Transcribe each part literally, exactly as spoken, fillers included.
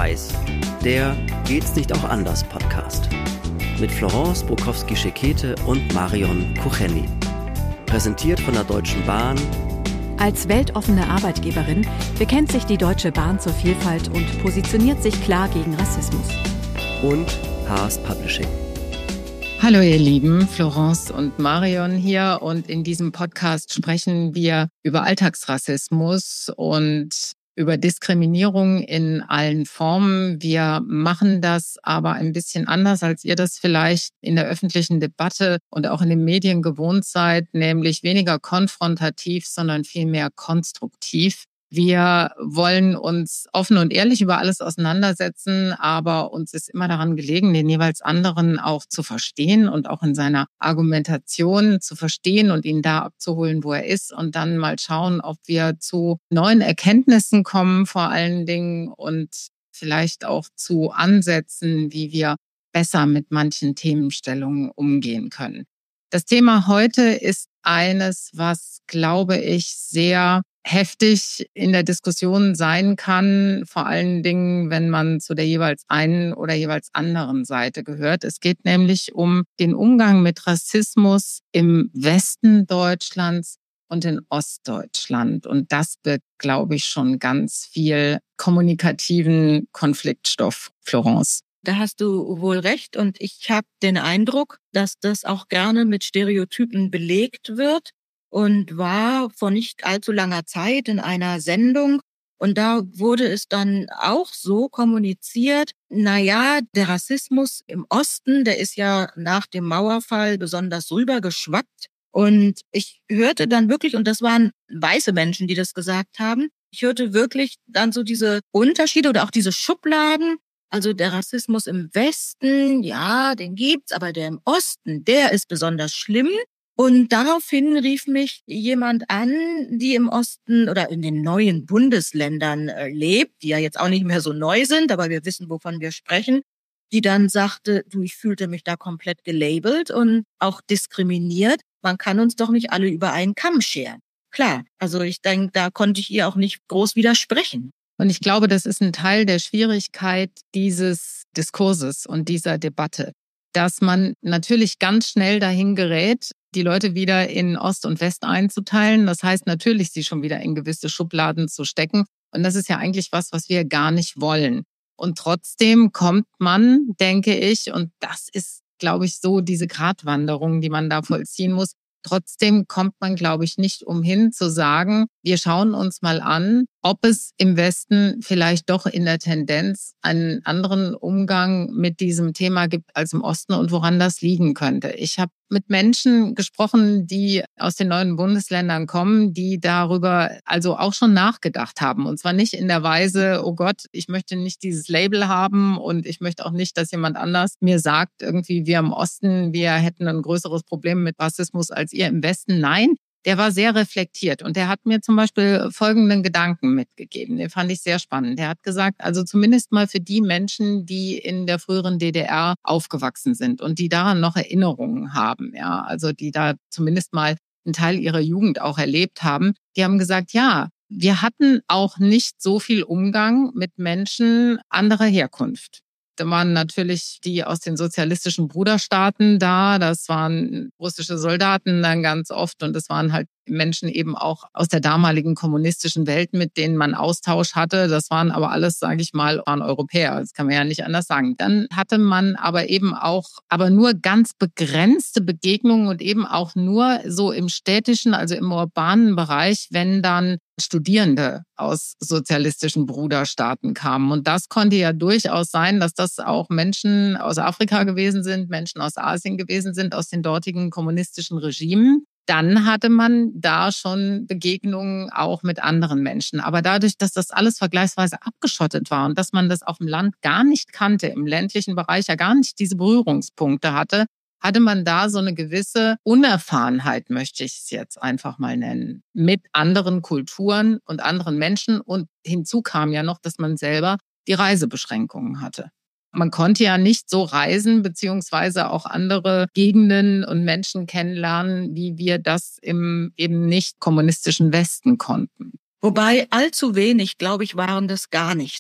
Weiß, der Geht's nicht auch anders Podcast. Mit Florence Bukowski-Schekete und Marion Kucheni. Präsentiert von der Deutschen Bahn. Als weltoffene Arbeitgeberin bekennt sich die Deutsche Bahn zur Vielfalt und positioniert sich klar gegen Rassismus. Und Haas Publishing. Hallo ihr Lieben, Florence und Marion hier, und in diesem Podcast sprechen wir über Alltagsrassismus und über Diskriminierung in allen Formen. Wir machen das aber ein bisschen anders, als ihr das vielleicht in der öffentlichen Debatte und auch in den Medien gewohnt seid, nämlich weniger konfrontativ, sondern vielmehr konstruktiv. Wir wollen uns offen und ehrlich über alles auseinandersetzen, aber uns ist immer daran gelegen, den jeweils anderen auch zu verstehen und auch in seiner Argumentation zu verstehen und ihn da abzuholen, wo er ist, und dann mal schauen, ob wir zu neuen Erkenntnissen kommen vor allen Dingen und vielleicht auch zu Ansätzen, wie wir besser mit manchen Themenstellungen umgehen können. Das Thema heute ist eines, was, glaube ich, sehr heftig in der Diskussion sein kann, vor allen Dingen, wenn man zu der jeweils einen oder jeweils anderen Seite gehört. Es geht nämlich um den Umgang mit Rassismus im Westen Deutschlands und in Ostdeutschland. Und das birgt, glaube ich, schon ganz viel kommunikativen Konfliktstoff, Florence. Da hast du wohl recht, und ich habe den Eindruck, dass das auch gerne mit Stereotypen belegt wird, und war vor nicht allzu langer Zeit in einer Sendung, und da wurde es dann auch so kommuniziert, na ja, der Rassismus im Osten, der ist ja nach dem Mauerfall besonders rübergeschwappt, und ich hörte dann wirklich, und das waren weiße Menschen, die das gesagt haben, ich hörte wirklich dann so diese Unterschiede oder auch diese Schubladen. Also der Rassismus im Westen, ja, den gibt's, aber der im Osten, der ist besonders schlimm. Und daraufhin rief mich jemand an, die im Osten oder in den neuen Bundesländern äh, lebt, die ja jetzt auch nicht mehr so neu sind, aber wir wissen, wovon wir sprechen, die dann sagte, du, ich fühlte mich da komplett gelabelt und auch diskriminiert. Man kann uns doch nicht alle über einen Kamm scheren. Klar, also ich denke, da konnte ich ihr auch nicht groß widersprechen. Und ich glaube, das ist ein Teil der Schwierigkeit dieses Diskurses und dieser Debatte, dass man natürlich ganz schnell dahin gerät, die Leute wieder in Ost und West einzuteilen. Das heißt natürlich, sie schon wieder in gewisse Schubladen zu stecken. Und das ist ja eigentlich was, was wir gar nicht wollen. Und trotzdem kommt man, denke ich, und das ist, glaube ich, so diese Gratwanderung, die man da vollziehen muss. Trotzdem kommt man, glaube ich, nicht umhin zu sagen, wir schauen uns mal an, ob es im Westen vielleicht doch in der Tendenz einen anderen Umgang mit diesem Thema gibt als im Osten und woran das liegen könnte. Ich habe mit Menschen gesprochen, die aus den neuen Bundesländern kommen, die darüber also auch schon nachgedacht haben. Und zwar nicht in der Weise, oh Gott, ich möchte nicht dieses Label haben und ich möchte auch nicht, dass jemand anders mir sagt, irgendwie wir im Osten, wir hätten ein größeres Problem mit Rassismus als ihr im Westen. Nein, der war sehr reflektiert, und der hat mir zum Beispiel folgenden Gedanken mitgegeben. Den fand ich sehr spannend. Der hat gesagt, also zumindest mal für die Menschen, die in der früheren D D R aufgewachsen sind und die daran noch Erinnerungen haben, ja, also die da zumindest mal einen Teil ihrer Jugend auch erlebt haben, die haben gesagt, ja, wir hatten auch nicht so viel Umgang mit Menschen anderer Herkunft. Da waren natürlich die aus den sozialistischen Bruderstaaten da, das waren russische Soldaten dann ganz oft, und es waren halt Menschen eben auch aus der damaligen kommunistischen Welt, mit denen man Austausch hatte. Das waren aber alles, sage ich mal, waren Europäer, das kann man ja nicht anders sagen. Dann hatte man aber eben auch, aber nur ganz begrenzte Begegnungen und eben auch nur so im städtischen, also im urbanen Bereich, wenn dann Studierende aus sozialistischen Bruderstaaten kamen. Und das konnte ja durchaus sein, dass das auch Menschen aus Afrika gewesen sind, Menschen aus Asien gewesen sind, aus den dortigen kommunistischen Regimen. Dann hatte man da schon Begegnungen auch mit anderen Menschen. Aber dadurch, dass das alles vergleichsweise abgeschottet war und dass man das auf dem Land gar nicht kannte, im ländlichen Bereich ja gar nicht diese Berührungspunkte hatte, hatte man da so eine gewisse Unerfahrenheit, möchte ich es jetzt einfach mal nennen, mit anderen Kulturen und anderen Menschen. Und hinzu kam ja noch, dass man selber die Reisebeschränkungen hatte. Man konnte ja nicht so reisen, beziehungsweise auch andere Gegenden und Menschen kennenlernen, wie wir das im eben nicht kommunistischen Westen konnten. Wobei allzu wenig, glaube ich, waren das gar nicht.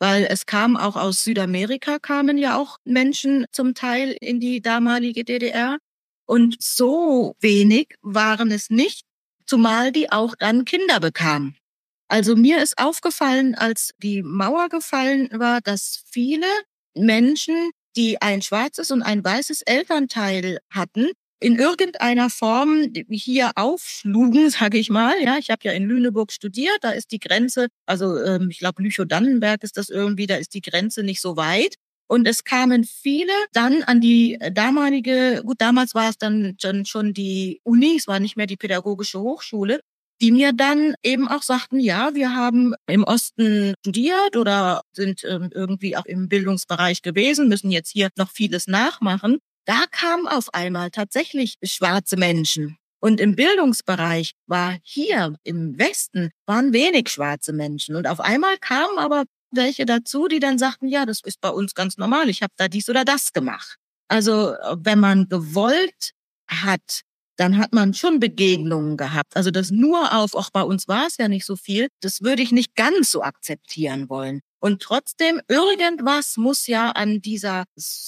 weil es kam auch aus Südamerika, kamen ja auch Menschen zum Teil in die damalige D D R. Und so wenig waren es nicht, zumal die auch dann Kinder bekamen. Also mir ist aufgefallen, als die Mauer gefallen war, dass viele Menschen, die ein schwarzes und ein weißes Elternteil hatten, in irgendeiner Form hier aufschlugen, sage ich mal. Ja, ich habe ja in Lüneburg studiert, da ist die Grenze, also ähm, ich glaube Lüchow-Dannenberg ist das irgendwie, da ist die Grenze nicht so weit. Und es kamen viele dann an die damalige, gut, damals war es dann schon die Uni, es war nicht mehr die Pädagogische Hochschule, die mir dann eben auch sagten, ja, wir haben im Osten studiert oder sind ähm, irgendwie auch im Bildungsbereich gewesen, müssen jetzt hier noch vieles nachmachen. Da kamen auf einmal tatsächlich schwarze Menschen. Und im Bildungsbereich war hier im Westen, waren wenig schwarze Menschen. Und auf einmal kamen aber welche dazu, die dann sagten, ja, das ist bei uns ganz normal, ich habe da dies oder das gemacht. Also wenn man gewollt hat, dann hat man schon Begegnungen gehabt. Also das nur auf, auch bei uns war es ja nicht so viel, das würde ich nicht ganz so akzeptieren wollen. Und trotzdem, irgendwas muss ja an dieser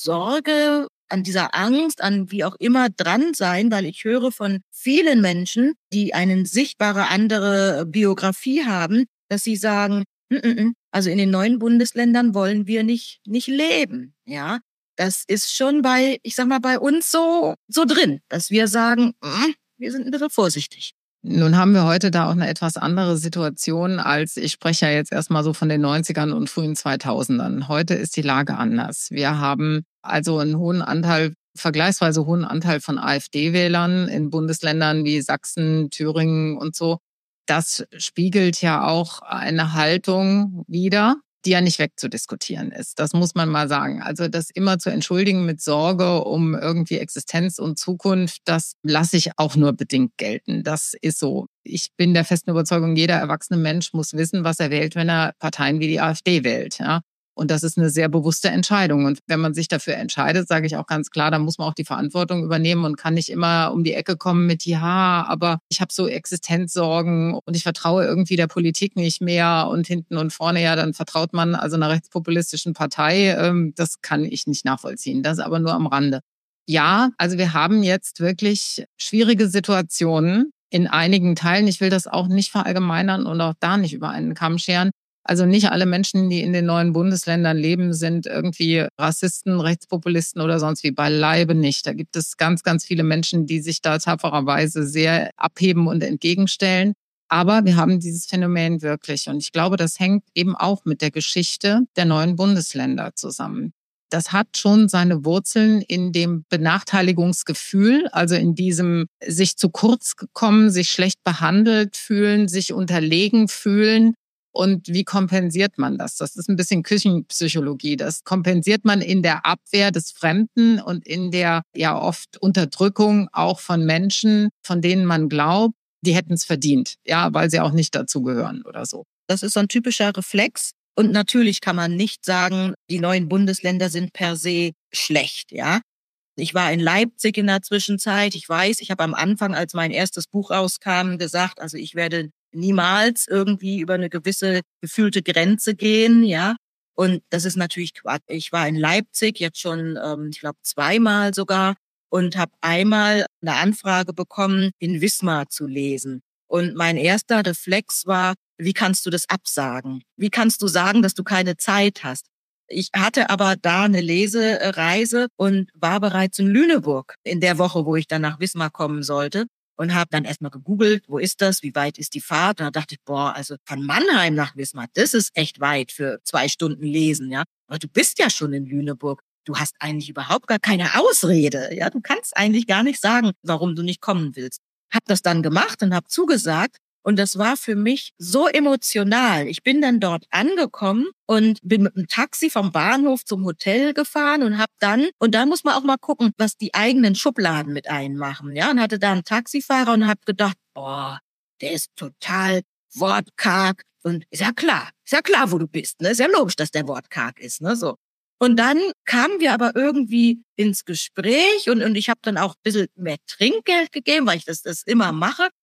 Sorge, an dieser Angst, an wie auch immer dran sein, weil ich höre von vielen Menschen, die eine sichtbare andere Biografie haben, dass sie sagen, also in den neuen Bundesländern wollen wir nicht nicht leben, ja. Das ist schon bei, ich sag mal, bei uns so so drin, dass wir sagen, wir sind ein bisschen vorsichtig. Nun haben wir heute da auch eine etwas andere Situation als, ich spreche ja jetzt erstmal so von den neunzigern und frühen zweitausendern. Heute ist die Lage anders. Wir haben also einen hohen Anteil, vergleichsweise hohen Anteil von AfD-Wählern in Bundesländern wie Sachsen, Thüringen und so. Das spiegelt ja auch eine Haltung wider, die ja nicht wegzudiskutieren ist. Das muss man mal sagen. Also das immer zu entschuldigen mit Sorge um irgendwie Existenz und Zukunft, das lasse ich auch nur bedingt gelten. Das ist so. Ich bin der festen Überzeugung, jeder erwachsene Mensch muss wissen, was er wählt, wenn er Parteien wie die AfD wählt. Ja? Und das ist eine sehr bewusste Entscheidung. Und wenn man sich dafür entscheidet, sage ich auch ganz klar, dann muss man auch die Verantwortung übernehmen und kann nicht immer um die Ecke kommen mit, ja, aber ich habe so Existenzsorgen und ich vertraue irgendwie der Politik nicht mehr und hinten und vorne, ja, dann vertraut man also einer rechtspopulistischen Partei. Das kann ich nicht nachvollziehen. Das aber nur am Rande. Ja, also wir haben jetzt wirklich schwierige Situationen in einigen Teilen. Ich will das auch nicht verallgemeinern und auch da nicht über einen Kamm scheren. Also nicht alle Menschen, die in den neuen Bundesländern leben, sind irgendwie Rassisten, Rechtspopulisten oder sonst wie. Beileibe nicht. Da gibt es ganz, ganz viele Menschen, die sich da tapfererweise sehr abheben und entgegenstellen. Aber wir haben dieses Phänomen wirklich. Und ich glaube, das hängt eben auch mit der Geschichte der neuen Bundesländer zusammen. Das hat schon seine Wurzeln in dem Benachteiligungsgefühl, also in diesem sich zu kurz gekommen, sich schlecht behandelt fühlen, sich unterlegen fühlen. Und wie kompensiert man das? Das ist ein bisschen Küchenpsychologie. Das kompensiert man in der Abwehr des Fremden und in der ja oft Unterdrückung auch von Menschen, von denen man glaubt, die hätten es verdient, ja, weil sie auch nicht dazugehören oder so. Das ist so ein typischer Reflex. Und natürlich kann man nicht sagen, die neuen Bundesländer sind per se schlecht, ja. Ich war in Leipzig in der Zwischenzeit. Ich weiß, ich habe am Anfang, als mein erstes Buch rauskam, gesagt, also ich werde niemals irgendwie über eine gewisse gefühlte Grenze gehen, ja. Und das ist natürlich Quatsch. Ich war in Leipzig jetzt schon, ähm, ich glaube, zweimal sogar und habe einmal eine Anfrage bekommen, in Wismar zu lesen. Und mein erster Reflex war, wie kannst du das absagen? Wie kannst du sagen, dass du keine Zeit hast? Ich hatte aber da eine Lesereise und war bereits in Lüneburg in der Woche, wo ich dann nach Wismar kommen sollte. Und habe dann erstmal gegoogelt, wo ist das, wie weit ist die Fahrt? Und da dachte ich, boah, also von Mannheim nach Wismar, das ist echt weit für zwei Stunden lesen, ja. Aber du bist ja schon in Lüneburg. Du hast eigentlich überhaupt gar keine Ausrede, ja. Du kannst eigentlich gar nicht sagen, warum du nicht kommen willst. Hab das dann gemacht und habe zugesagt. Und das war für mich so emotional. Ich bin dann dort angekommen und bin mit dem Taxi vom Bahnhof zum Hotel gefahren und habe dann, und da muss man auch mal gucken, was die eigenen Schubladen mit einem machen, ja, und hatte da einen Taxifahrer und habe gedacht, boah, der ist total wortkarg und ist ja klar, ist ja klar, wo du bist, ne, ist ja logisch, dass der wortkarg ist, ne, so. Und dann kamen wir aber irgendwie ins Gespräch und, und ich habe dann auch ein bisschen mehr Trinkgeld gegeben, weil ich das, das immer mache.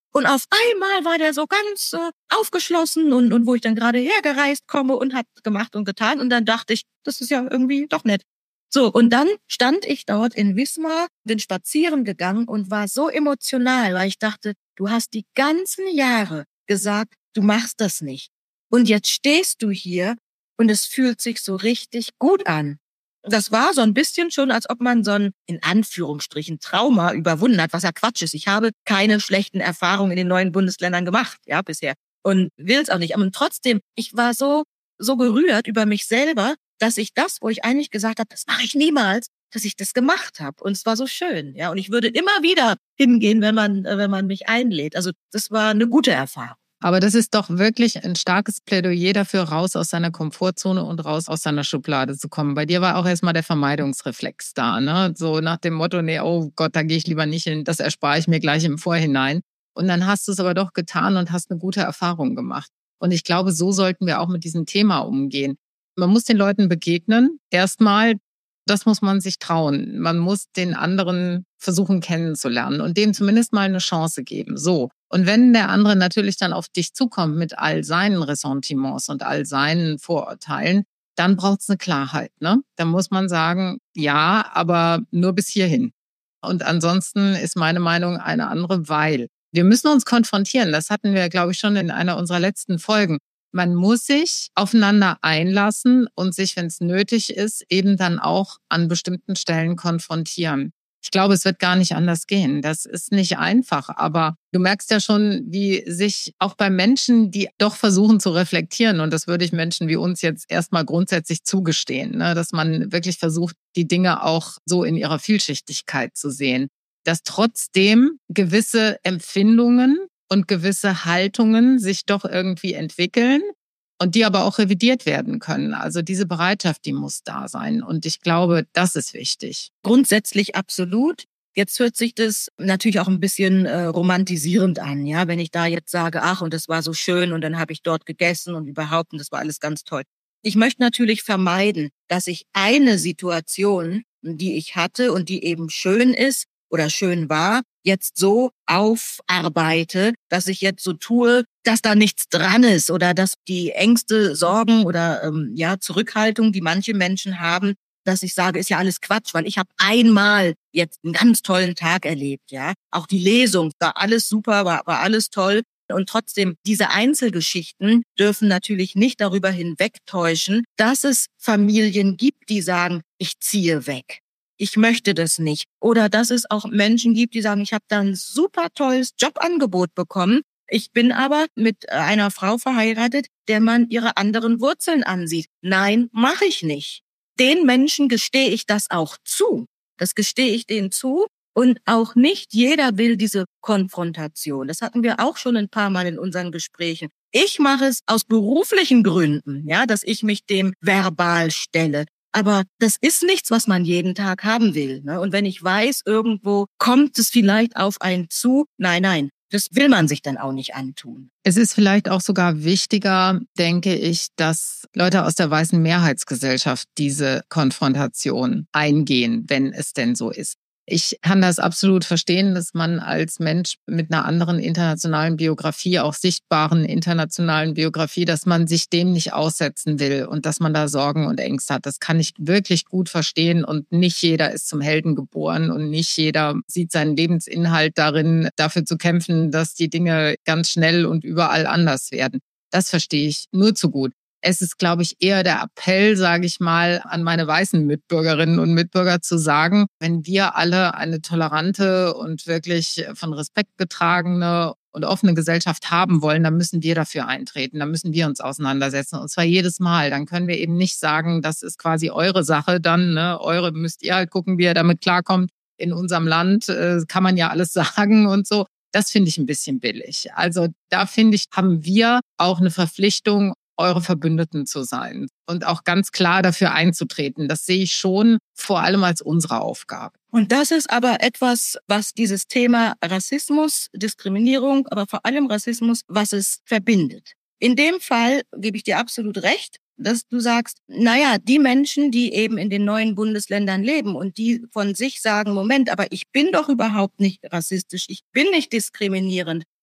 Und auf einmal war der so ganz äh, aufgeschlossen und, und wo ich dann gerade hergereist komme und hat gemacht und getan. Und dann dachte ich, das ist ja irgendwie doch nett. So, und dann stand ich dort in Wismar, bin spazieren gegangen und war so emotional, weil ich dachte, du hast die ganzen Jahre gesagt, du machst das nicht. Und jetzt stehst du hier und es fühlt sich so richtig gut an. Das war so ein bisschen schon, als ob man so ein, in Anführungsstrichen, Trauma überwunden hat, was ja Quatsch ist. Ich habe keine schlechten Erfahrungen in den neuen Bundesländern gemacht, ja, bisher. Und will es auch nicht. Aber trotzdem, ich war so, so gerührt über mich selber, dass ich das, wo ich eigentlich gesagt habe, das mache ich niemals, dass ich das gemacht habe. Und es war so schön, ja. Und ich würde immer wieder hingehen, wenn man, wenn man mich einlädt. Also das war eine gute Erfahrung. Aber das ist doch wirklich ein starkes Plädoyer dafür, raus aus seiner Komfortzone und raus aus seiner Schublade zu kommen. Bei dir war auch erstmal der Vermeidungsreflex da, ne? So nach dem Motto, nee, oh Gott, da gehe ich lieber nicht hin, das erspare ich mir gleich im Vorhinein. Und dann hast du es aber doch getan und hast eine gute Erfahrung gemacht. Und ich glaube, so sollten wir auch mit diesem Thema umgehen. Man muss den Leuten begegnen. Erstmal, das muss man sich trauen. Man muss den anderen versuchen kennenzulernen und dem zumindest mal eine Chance geben. So. Und wenn der andere natürlich dann auf dich zukommt mit all seinen Ressentiments und all seinen Vorurteilen, dann braucht es eine Klarheit, ne? Dann muss man sagen, ja, aber nur bis hierhin. Und ansonsten ist meine Meinung eine andere, weil wir müssen uns konfrontieren. Das hatten wir, glaube ich, schon in einer unserer letzten Folgen. Man muss sich aufeinander einlassen und sich, wenn es nötig ist, eben dann auch an bestimmten Stellen konfrontieren. Ich glaube, es wird gar nicht anders gehen. Das ist nicht einfach, aber du merkst ja schon, wie sich auch bei Menschen, die doch versuchen zu reflektieren, und das würde ich Menschen wie uns jetzt erstmal grundsätzlich zugestehen, ne, dass man wirklich versucht, die Dinge auch so in ihrer Vielschichtigkeit zu sehen, dass trotzdem gewisse Empfindungen und gewisse Haltungen sich doch irgendwie entwickeln und die aber auch revidiert werden können. Also diese Bereitschaft, die muss da sein. Und ich glaube, das ist wichtig. Grundsätzlich absolut. Jetzt hört sich das natürlich auch ein bisschen äh, romantisierend an, ja, wenn ich da jetzt sage, ach, und das war so schön und dann habe ich dort gegessen und überhaupt und das war alles ganz toll. Ich möchte natürlich vermeiden, dass ich eine Situation, die ich hatte und die eben schön ist oder schön war, jetzt so aufarbeite, dass ich jetzt so tue, dass da nichts dran ist oder dass die Ängste, Sorgen oder ähm, ja Zurückhaltung, die manche Menschen haben, dass ich sage, ist ja alles Quatsch, weil ich habe einmal jetzt einen ganz tollen Tag erlebt, ja. Auch die Lesung, war alles super, war, war alles toll. Und trotzdem, diese Einzelgeschichten dürfen natürlich nicht darüber hinwegtäuschen, dass es Familien gibt, die sagen, ich ziehe weg. Ich möchte das nicht. Oder dass es auch Menschen gibt, die sagen, ich habe da ein super tolles Jobangebot bekommen. Ich bin aber mit einer Frau verheiratet, der man ihre anderen Wurzeln ansieht. Nein, mache ich nicht. Den Menschen gestehe ich das auch zu. Das gestehe ich denen zu. Und auch nicht jeder will diese Konfrontation. Das hatten wir auch schon ein paar Mal in unseren Gesprächen. Ich mache es aus beruflichen Gründen, ja, dass ich mich dem verbal stelle. Aber das ist nichts, was man jeden Tag haben will, ne? Und wenn ich weiß, irgendwo kommt es vielleicht auf einen zu, nein, nein, das will man sich dann auch nicht antun. Es ist vielleicht auch sogar wichtiger, denke ich, dass Leute aus der weißen Mehrheitsgesellschaft diese Konfrontation eingehen, wenn es denn so ist. Ich kann das absolut verstehen, dass man als Mensch mit einer anderen internationalen Biografie, auch sichtbaren internationalen Biografie, dass man sich dem nicht aussetzen will und dass man da Sorgen und Ängste hat. Das kann ich wirklich gut verstehen und nicht jeder ist zum Helden geboren und nicht jeder sieht seinen Lebensinhalt darin, dafür zu kämpfen, dass die Dinge ganz schnell und überall anders werden. Das verstehe ich nur zu gut. Es ist, glaube ich, eher der Appell, sage ich mal, an meine weißen Mitbürgerinnen und Mitbürger zu sagen, wenn wir alle eine tolerante und wirklich von Respekt getragene und offene Gesellschaft haben wollen, dann müssen wir dafür eintreten, dann müssen wir uns auseinandersetzen und zwar jedes Mal. Dann können wir eben nicht sagen, das ist quasi eure Sache, dann ne, eure müsst ihr halt gucken, wie ihr damit klarkommt. In unserem Land äh, kann man ja alles sagen und so. Das finde ich ein bisschen billig. Also da finde ich, haben wir auch eine Verpflichtung, eure Verbündeten zu sein und auch ganz klar dafür einzutreten. Das sehe ich schon vor allem als unsere Aufgabe. Und das ist aber etwas, was dieses Thema Rassismus, Diskriminierung, aber vor allem Rassismus, was es verbindet. In dem Fall gebe ich dir absolut recht, dass du sagst, naja, die Menschen, die eben in den neuen Bundesländern leben und die von sich sagen, Moment, aber ich bin doch überhaupt nicht rassistisch, ich bin nicht diskriminierend.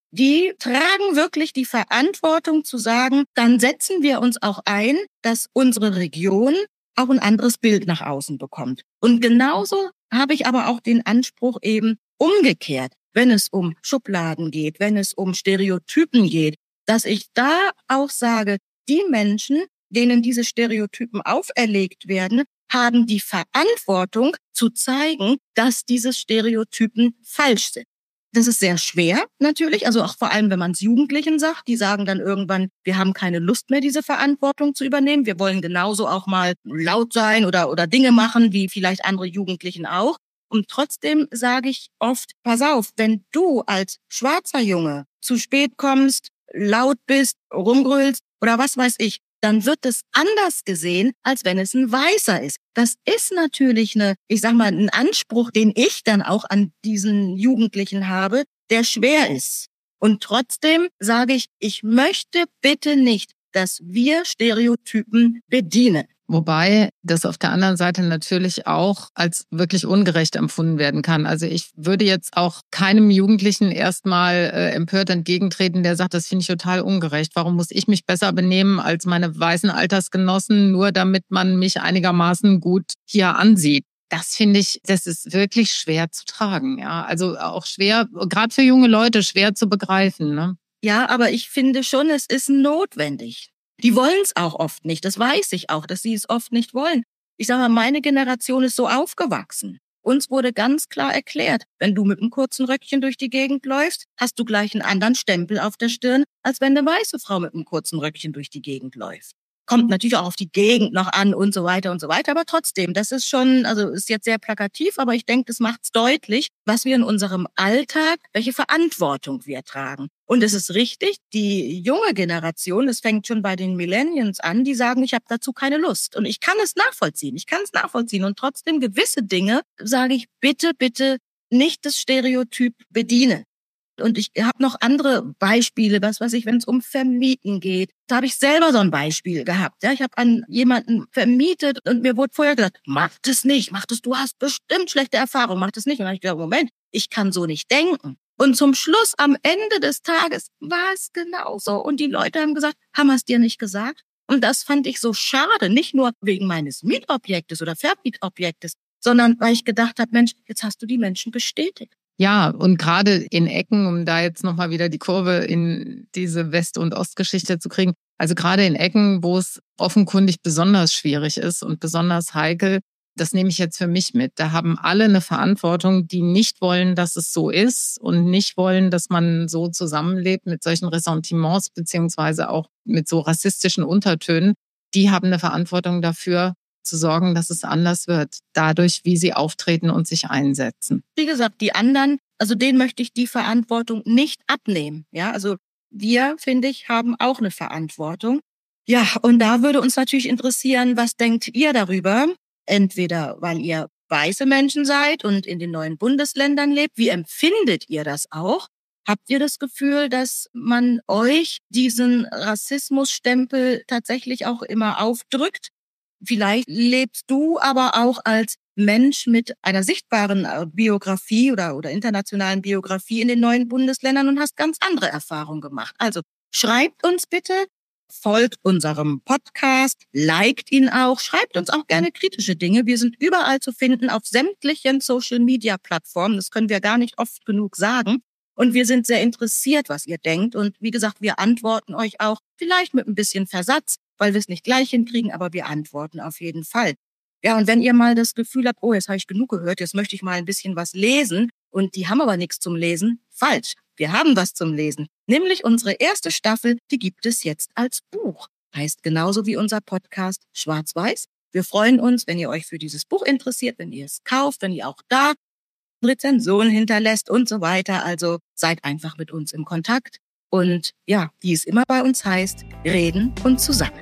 Die tragen wirklich die Verantwortung zu sagen, dann setzen wir uns auch ein, dass unsere Region auch ein anderes Bild nach außen bekommt. Und genauso habe ich aber auch den Anspruch eben umgekehrt, wenn es um Schubladen geht, wenn es um Stereotypen geht, dass ich da auch sage, die Menschen, denen diese Stereotypen auferlegt werden, haben die Verantwortung zu zeigen, dass diese Stereotypen falsch sind. Das ist sehr schwer natürlich, also auch vor allem, wenn man es Jugendlichen sagt, die sagen dann irgendwann, wir haben keine Lust mehr, diese Verantwortung zu übernehmen. Wir wollen genauso auch mal laut sein oder, oder Dinge machen, wie vielleicht andere Jugendlichen auch. Und trotzdem sage ich oft, pass auf, wenn du als schwarzer Junge zu spät kommst, laut bist, rumgrölst oder was weiß ich, dann wird es anders gesehen, als wenn es ein Weißer ist. Das ist natürlich eine, ich sag mal, ein Anspruch, den ich dann auch an diesen Jugendlichen habe, der schwer ist. Und trotzdem sage ich, ich möchte bitte nicht, dass wir Stereotypen bedienen. Wobei das auf der anderen Seite natürlich auch als wirklich ungerecht empfunden werden kann. Also ich würde jetzt auch keinem Jugendlichen erstmal äh, empört entgegentreten, der sagt, das finde ich total ungerecht. Warum muss ich mich besser benehmen als meine weißen Altersgenossen, nur damit man mich einigermaßen gut hier ansieht? Das finde ich, das ist wirklich schwer zu tragen. Ja, also auch schwer, gerade für junge Leute, schwer zu begreifen. Ne? Ja, aber ich finde schon, es ist notwendig. Die wollen es auch oft nicht, das weiß ich auch, dass sie es oft nicht wollen. Ich sage mal, meine Generation ist so aufgewachsen. Uns wurde ganz klar erklärt, wenn du mit einem kurzen Röckchen durch die Gegend läufst, hast du gleich einen anderen Stempel auf der Stirn, als wenn eine weiße Frau mit einem kurzen Röckchen durch die Gegend läuft. Kommt natürlich auch auf die Gegend noch an und so weiter und so weiter, aber trotzdem, das ist schon, also ist jetzt sehr plakativ, aber ich denke, das macht es deutlich, was wir in unserem Alltag, welche Verantwortung wir tragen. Und es ist richtig, die junge Generation, das fängt schon bei den Millennials an, die sagen, ich habe dazu keine Lust. Und ich kann es nachvollziehen, ich kann es nachvollziehen. Und trotzdem gewisse Dinge sage ich, bitte, bitte nicht das Stereotyp bedienen. Und ich habe noch andere Beispiele, was weiß ich, wenn es um Vermieten geht. Da habe ich selber so ein Beispiel gehabt. Ja, ich habe an jemanden vermietet und mir wurde vorher gesagt, mach das nicht, mach das, du hast bestimmt schlechte Erfahrungen, mach das nicht. Und dann habe ich gedacht, Moment, ich kann so nicht denken. Und zum Schluss, am Ende des Tages, war es genauso. Und die Leute haben gesagt, haben wir es dir nicht gesagt? Und das fand ich so schade, nicht nur wegen meines Mietobjektes oder Vermietobjektes, sondern weil ich gedacht habe, Mensch, jetzt hast du die Menschen bestätigt. Ja, und gerade in Ecken, um da jetzt nochmal wieder die Kurve in diese West- und Ostgeschichte zu kriegen, also gerade in Ecken, wo es offenkundig besonders schwierig ist und besonders heikel, das nehme ich jetzt für mich mit. Da haben alle eine Verantwortung, die nicht wollen, dass es so ist und nicht wollen, dass man so zusammenlebt mit solchen Ressentiments beziehungsweise auch mit so rassistischen Untertönen. Die haben eine Verantwortung dafür, zu sorgen, dass es anders wird, dadurch, wie sie auftreten und sich einsetzen. Wie gesagt, die anderen, also denen möchte ich die Verantwortung nicht abnehmen. Ja, also wir, finde ich, haben auch eine Verantwortung. Ja, und da würde uns natürlich interessieren, was denkt ihr darüber? Entweder, weil ihr weiße Menschen seid und in den neuen Bundesländern lebt, wie empfindet ihr das auch? Habt ihr das Gefühl, dass man euch diesen Rassismusstempel tatsächlich auch immer aufdrückt? Vielleicht lebst du aber auch als Mensch mit einer sichtbaren Biografie oder, oder internationalen Biografie in den neuen Bundesländern und hast ganz andere Erfahrungen gemacht. Also schreibt uns bitte, folgt unserem Podcast, liked ihn auch, schreibt uns auch gerne kritische Dinge. Wir sind überall zu finden auf sämtlichen Social-Media-Plattformen. Das können wir gar nicht oft genug sagen. Und wir sind sehr interessiert, was ihr denkt. Und wie gesagt, wir antworten euch auch vielleicht mit ein bisschen Versatz, weil wir es nicht gleich hinkriegen, aber wir antworten auf jeden Fall. Ja, und wenn ihr mal das Gefühl habt, oh, jetzt habe ich genug gehört, jetzt möchte ich mal ein bisschen was lesen und die haben aber nichts zum Lesen, falsch. Wir haben was zum Lesen. Nämlich unsere erste Staffel, die gibt es jetzt als Buch. Heißt genauso wie unser Podcast Schwarz-Weiß. Wir freuen uns, wenn ihr euch für dieses Buch interessiert, wenn ihr es kauft, wenn ihr auch da Rezensionen hinterlässt und so weiter. Also seid einfach mit uns im Kontakt. Und ja, wie es immer bei uns heißt, reden und zusammen.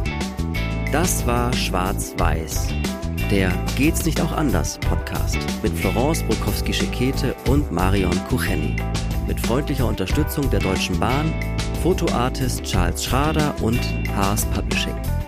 Das war Schwarz-Weiß, der Geht's nicht auch anders Podcast mit Florence Brokowski-Schekete und Marion Kucheni. Mit freundlicher Unterstützung der Deutschen Bahn, Fotoartist Charles Schrader und Haas Publishing.